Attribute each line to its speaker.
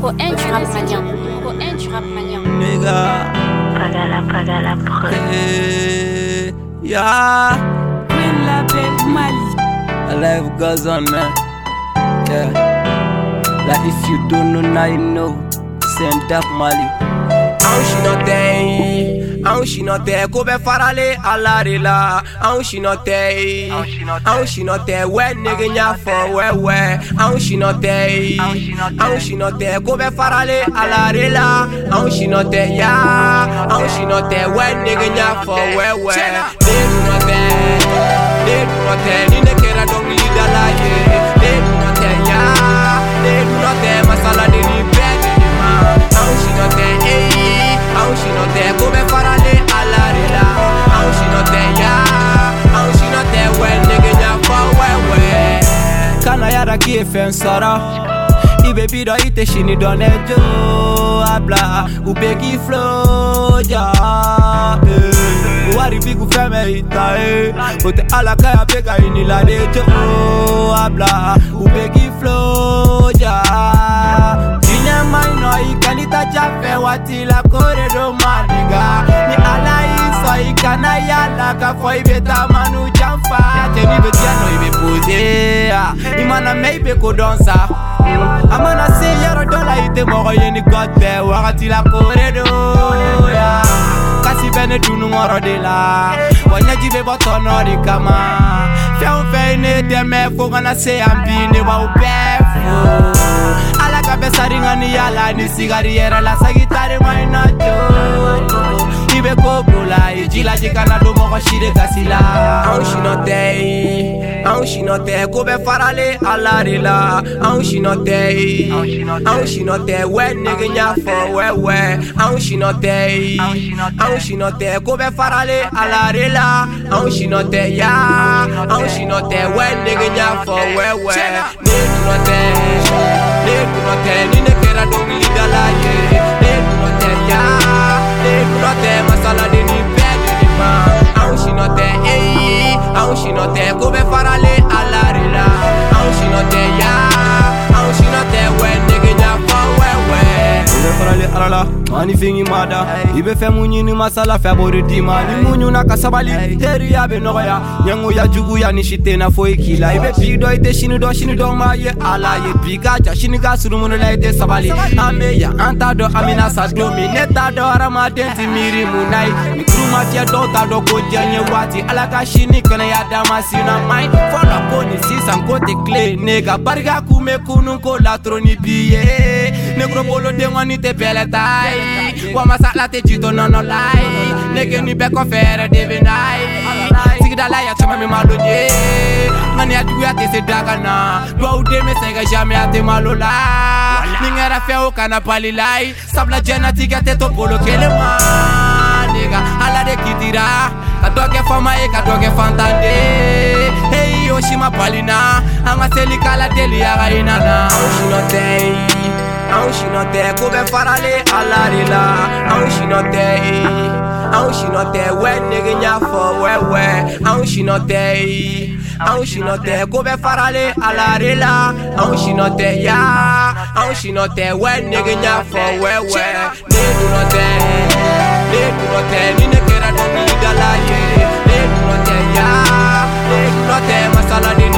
Speaker 1: tu rap malien. Tu rap malien.
Speaker 2: Nigga.
Speaker 3: Pagala preuve.
Speaker 2: Hey, yeah.
Speaker 4: Queen Label Mali.
Speaker 2: Life goes on, man. Yeah. Like if you don't know, now you know. Send up Mali. She not there, go back farale alarila. She not there, she not there. When nigga nya for where? She not there, she not there, go back farale alarila. She not there, yeah. She not there, when nigga nya for where? They do not there, ni ne kera don't lead a lie. They do not there, yeah. They do not there, masala de ni bed ni ma. She not there, she not there, go back farale alarila. She not there, yeah. She not there, when nigga nya for where? Kana yara ki efen sara. Baby do ite shini don ejo abla ubegi flow ja wari bigu feme ita ote alaka ya bega inila dejo abla ubegi flow ja jinya mai ikanita chafe watila koredo maniga ni ala iso ikana yala ka foi beta manu jamfa teni betiano ibe pose imana meibe ko dansa amana si yaro dola ite mogo yeni gote wakati la koredo ya kasi bene dunu ngoro de la wanya jibe botono di kama fe ne deme fo gana se ambine wa ubefo ala kabesa ringani yala ni sigari era la sagitare mai na jo ibe ko bola ijila jikana do mogo shire kasila she not there, go back farale alarila. She not there, she not there, when nigga nya for where? She not there, she not there, go back farale alarila. She not there, yeah. She not there, when nigga nya for where? They do not there, ni ne kera don't lead a lie. They do not there, yeah. They do not there, masala de ni bed ni ma. She not there, she not there, go back farale alarila. She not there, yeah. She not there, when nigga nya for where? Go back farale alala, mani fingi mada. Ibe fe munyi ni masala fe bori dima. Ni munyu na kasabali, teri ya be noya. Nyangu ya jugu ya nishite na foi kila. Ibe pido ite shini do ma ye ala ye pika ja shini ga surumuno la ite sabali. Ame ya anta do amina sa do mi neta do arama denti miri munai. Mi kruma tia do ta do go jenye wati alaka shini kana ya damasi na mai. Fola koni sisa kote clé nega barga kume kunu ko la troni biye. Negro bolo de ngani te peletai. Wa masala te jito no lai. Nege ni beko fere de benai. Sigida la ya chama mi malonye. Ngani adu ya te se dagana. Do ude me sega jamais ate malola. Ningera feo kana palilai. Sabla jena tiga te to polo kele ma. Nega ala de kitira. Kadoge fama e kadoge fantande. Hey Yoshima palina. Anga seli kala deli ya inana. She not there, go back farale alarila. She not there, she not there, when nigga nya for where? She not there, she not there, go back farale alarila. She not there, yeah. She not there, when nigga nya for where? They do not there, ni ne kera don't need a lie. They do not there, yeah. They do not there, masala